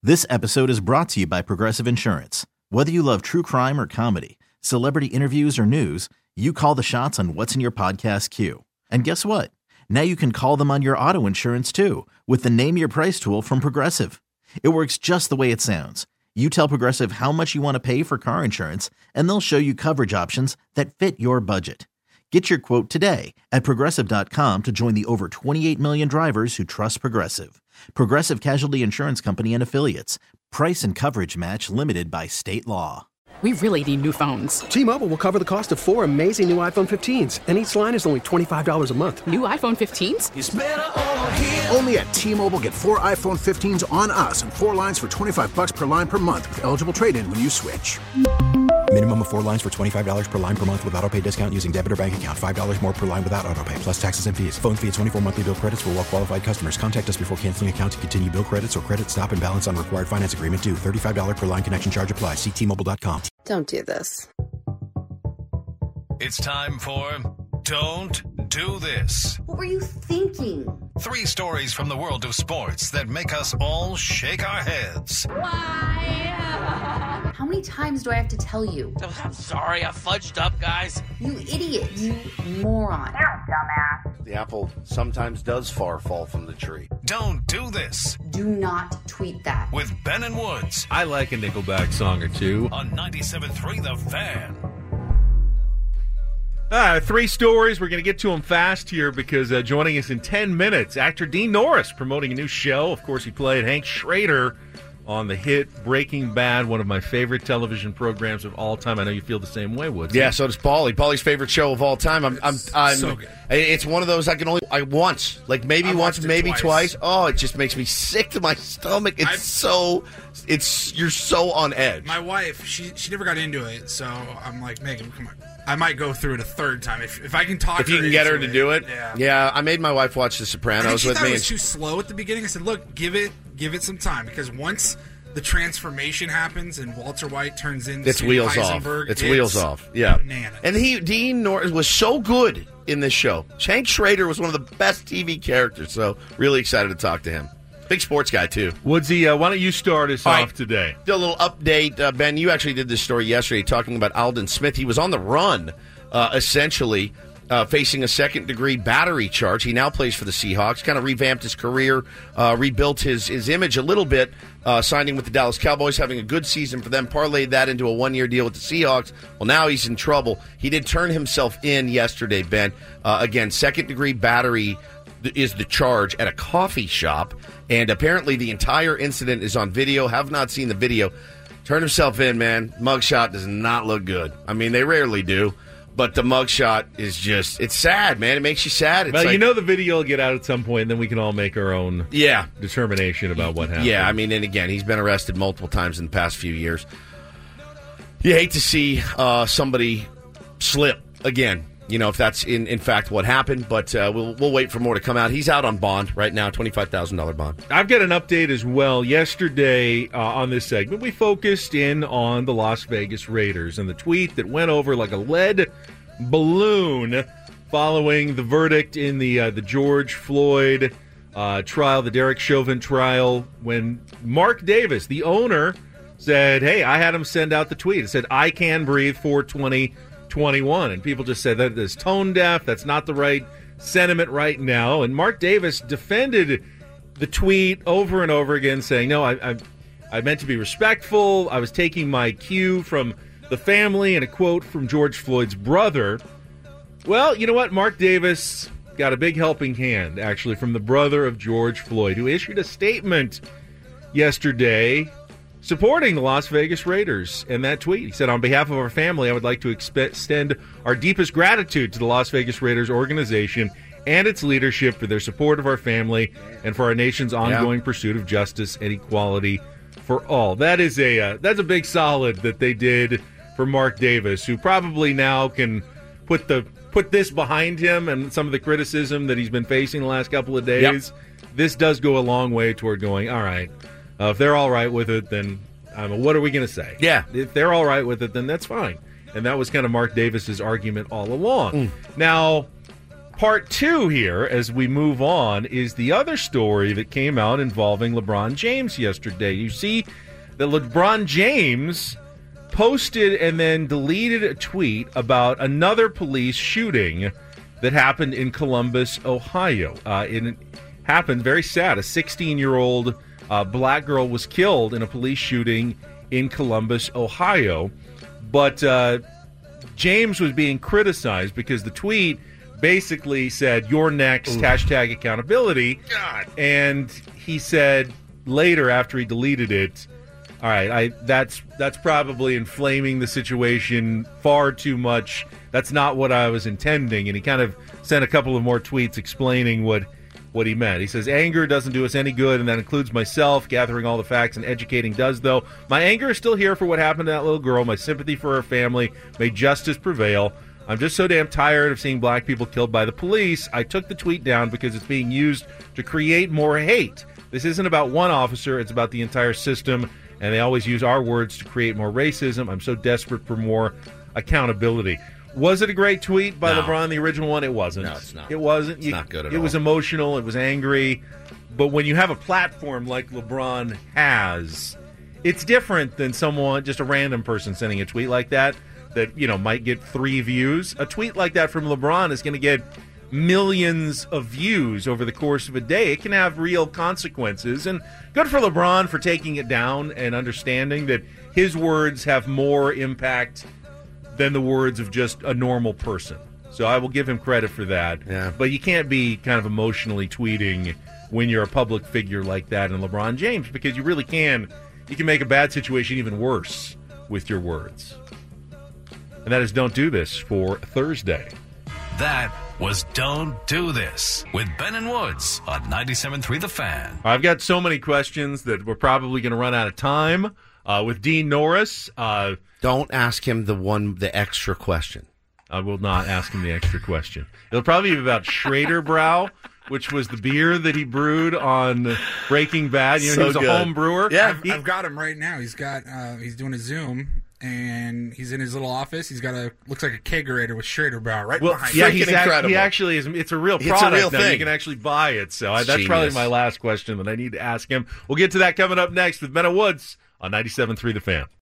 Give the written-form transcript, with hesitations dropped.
This episode is brought to you by Progressive Insurance. Whether you love true crime or comedy, celebrity interviews or news, you call the shots on what's in your podcast queue. And guess what? Now you can call them on your auto insurance too with the Name Your Price tool from Progressive. It works just the way it sounds. You tell Progressive how much you want to pay for car insurance, and they'll show you coverage options that fit your budget. Get your quote today at Progressive.com to join the over 28 million drivers who trust Progressive. Progressive Casualty Insurance Company and Affiliates. Price and coverage match limited by state law. We really need new phones. T-Mobile will cover the cost of 4 amazing new iPhone 15s, and each line is only $25 a month. New iPhone 15s? It's better over here. Only at T-Mobile, get 4 iPhone 15s on us and 4 lines for $25 per line per month with eligible trade-in when you switch. Minimum of 4 lines for $25 per line per month with autopay discount using debit or bank account. $5 more per line without autopay, plus taxes and fees. Phone fee at 24 monthly bill credits for well-qualified customers. Contact us before canceling account to continue bill credits or credit stop and balance on required finance agreement due. $35 per line connection charge applies. See T-Mobile.com. Don't do this. It's time for Don't Do This. What were you thinking? 3 stories from the world of sports that make us all shake our heads. Why? How many times do I have to tell you? Oh, I'm sorry, I fudged up, guys. You idiot. You moron. You're a dumbass. The apple sometimes does fall from the tree. Don't do this. Do not tweet that. With Ben and Woods. I like a Nickelback song or two. On 97.3 The Fan. 3 stories. We're going to get to them fast here because joining us in 10 minutes, actor Dean Norris promoting a new show. Of course, he played Hank Schrader on the hit Breaking Bad, one of my favorite television programs of all time. I know you feel the same way, Woods. Yeah, so does Paulie. Paulie's favorite show of all time. I'm so good. It's one of those once, like maybe once, maybe twice. Oh, it just makes me sick to my stomach. You're so on edge. My wife, she never got into it, so I'm like, Megan, come on. I might go through it a third time if I can talk. If you can get her to do it, yeah. I made my wife watch The Sopranos with me. It was too slow at the beginning. I said, look, give it some time, because once the transformation happens and Walter White turns into Heisenberg, it's wheels off. Yeah, bananas. And Dean Norris was so good in this show. Hank Schrader was one of the best TV characters. So really excited to talk to him. Big sports guy, too. Woodsy, why don't you start us off today? Do a little update. Ben, you actually did this story yesterday talking about Aldon Smith. He was on the run, essentially, facing a second-degree battery charge. He now plays for the Seahawks, kind of revamped his career, rebuilt his image a little bit, signing with the Dallas Cowboys, having a good season for them, parlayed that into a one-year deal with the Seahawks. Well, now he's in trouble. He did turn himself in yesterday, Ben. Again, second-degree battery is the charge at a coffee shop, and apparently the entire incident is on video. Have not seen the video. Turned himself in, man. Mugshot does not look good. I mean, they rarely do, but the mugshot is just, it's sad, man. It makes you sad. It's the video will get out at some point, and then we can all make our own determination about what happened. Yeah, I mean, and again, he's been arrested multiple times in the past few years. You hate to see somebody slip again. You know, if that's in fact what happened, but we'll wait for more to come out. He's out on bond right now, $25,000 bond. I've got an update as well. Yesterday on this segment, we focused in on the Las Vegas Raiders and the tweet that went over like a lead balloon following the verdict in the George Floyd trial, the Derek Chauvin trial, when Mark Davis, the owner, said, hey, I had him send out the tweet. It said, I can breathe 4/20/21, and people just said that is tone deaf. That's not the right sentiment right now. And Mark Davis defended the tweet over and over again, saying, no, I meant to be respectful. I was taking my cue from the family and a quote from George Floyd's brother. Well, you know what? Mark Davis got a big helping hand, actually, from the brother of George Floyd, who issued a statement yesterday supporting the Las Vegas Raiders. And that tweet, he said, on behalf of our family, I would like to extend our deepest gratitude to the Las Vegas Raiders organization and its leadership for their support of our family and for our nation's ongoing pursuit of justice and equality for all. That is that's a big solid that they did for Mark Davis, who probably now can put this behind him and some of the criticism that he's been facing the last couple of days. This does go a long way toward going, all right, if they're all right with it, then what are we going to say? Yeah. If they're all right with it, then that's fine. And that was kind of Mark Davis's argument all along. Now, Part 2 here, as we move on, is the other story that came out involving LeBron James yesterday. You see that LeBron James posted and then deleted a tweet about another police shooting that happened in Columbus, Ohio. It happened, very sad, a 16-year-old black girl was killed in a police shooting in Columbus, Ohio. But James was being criticized because the tweet basically said, "You're next, hashtag accountability." God. And he said later, after he deleted it, all right, that's probably inflaming the situation far too much. That's not what I was intending. And he kind of sent a couple of more tweets explaining what he meant. He says, "Anger doesn't do us any good, and that includes myself. Gathering all the facts and educating does, though. My anger is still here for what happened to that little girl. My sympathy for her family. May justice prevail. I'm just so damn tired of seeing black people killed by the police. I took the tweet down because it's being used to create more hate. This isn't about one officer. It's about the entire system, and they always use our words to create more racism. I'm so desperate for more accountability." Was it a great tweet by LeBron, the original one? It wasn't. No, it's not. It wasn't. It's not good at all. It was emotional. It was angry. But when you have a platform like LeBron has, it's different than someone, just a random person sending a tweet like that might get 3 views. A tweet like that from LeBron is going to get millions of views over the course of a day. It can have real consequences. And good for LeBron for taking it down and understanding that his words have more impact than the words of just a normal person. So I will give him credit for that. Yeah. But you can't be kind of emotionally tweeting when you're a public figure like that in LeBron James, because you really can. You can make a bad situation even worse with your words. And that is Don't Do This for Thursday. That was Don't Do This with Ben and Woods on 97.3 The Fan. I've got so many questions that we're probably going to run out of time. With Dean Norris. Don't ask him the extra question. I will not ask him the extra question. It'll probably be about Schrader Brow, which was the beer that he brewed on Breaking Bad. You know, he was a home brewer. Yeah, I've got him right now. He's doing a Zoom, and he's in his little office. He's got looks like a kegerator with Schrader Brow behind him. Yeah, he actually is. It's a real product. It's a real thing. You can actually buy it. So that's genius. probably my last question that I need to ask him. We'll get to that coming up next with Ben and Woods on 97.3 The Fan.